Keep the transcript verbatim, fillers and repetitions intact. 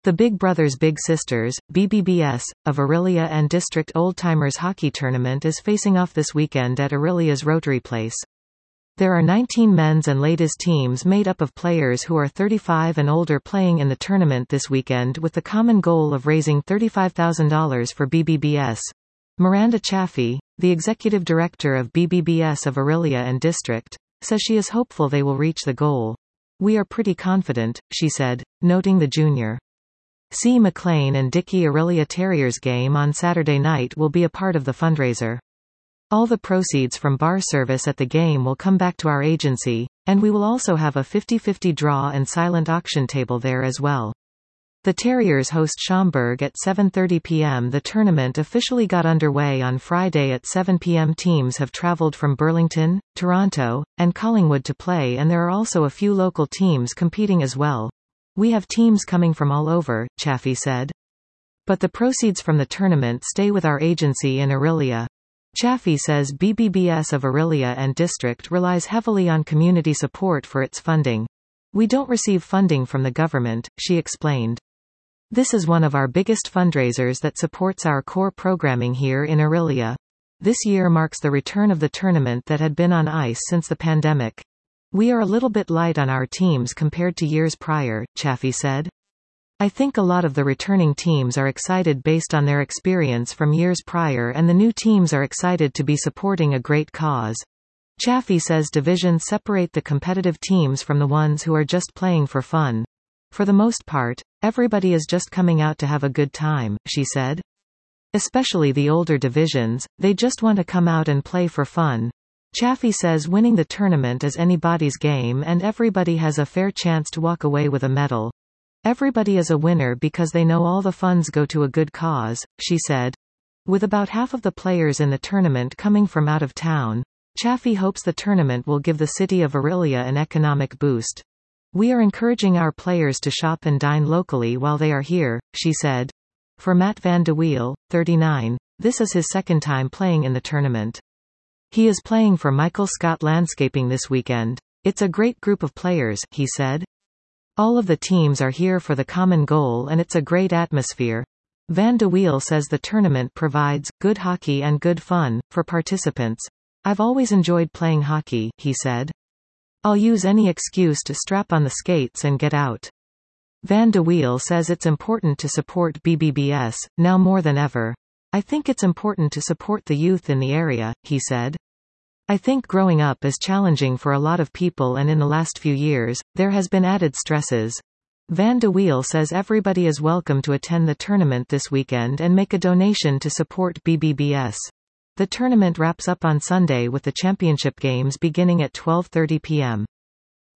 The Big Brothers Big Sisters, B B B S, of Orillia and District Old-Timers Hockey Tournament is facing off this weekend at Orillia's Rotary Place. There are nineteen men's and ladies teams made up of players who are thirty-five and older playing in the tournament this weekend with the common goal of raising thirty-five thousand dollars for B B B S. Miranda Chaffee, the executive director of B B B S of Orillia and District, says she is hopeful they will reach the goal. "We are pretty confident," she said, noting the junior C. McLean and Dickey Orillia Terriers game on Saturday night will be a part of the fundraiser. All the proceeds from bar service at the game will come back to our agency, and we will also have a fifty fifty draw and silent auction table there as well. The Terriers host Schaumburg at seven thirty p m The tournament officially got underway on Friday at seven p m Teams have traveled from Burlington, Toronto, and Collingwood to play, and there are also a few local teams competing as well. "We have teams coming from all over," Chaffee said. "But the proceeds from the tournament stay with our agency in Orillia." Chaffee says B B B S of Orillia and District relies heavily on community support for its funding. "We don't receive funding from the government," she explained. "This is one of our biggest fundraisers that supports our core programming here in Orillia. This year marks the return of the tournament that had been on ice since the pandemic. We are a little bit light on our teams compared to years prior," Chaffee said. "I think a lot of the returning teams are excited based on their experience from years prior, and the new teams are excited to be supporting a great cause." Chaffee says divisions separate the competitive teams from the ones who are just playing for fun. "For the most part, everybody is just coming out to have a good time," she said. "Especially the older divisions, they just want to come out and play for fun." Chaffee says winning the tournament is anybody's game and everybody has a fair chance to walk away with a medal. "Everybody is a winner because they know all the funds go to a good cause," she said. With about half of the players in the tournament coming from out of town, Chaffee hopes the tournament will give the city of Orillia an economic boost. "We are encouraging our players to shop and dine locally while they are here," she said. For Matt Van de Wiel, thirty-nine, this is his second time playing in the tournament. He is playing for Michael Scott Landscaping this weekend. "It's a great group of players," he said. "All of the teams are here for the common goal and it's a great atmosphere." Van de Wiel says the tournament provides good hockey and good fun for participants. "I've always enjoyed playing hockey," he said. "I'll use any excuse to strap on the skates and get out." Van de Wiel says it's important to support B B B S, now more than ever. "I think it's important to support the youth in the area," he said. "I think growing up is challenging for a lot of people and in the last few years, there has been added stresses." Van de Wiel says everybody is welcome to attend the tournament this weekend and make a donation to support B B B S. The tournament wraps up on Sunday with the championship games beginning at twelve thirty p m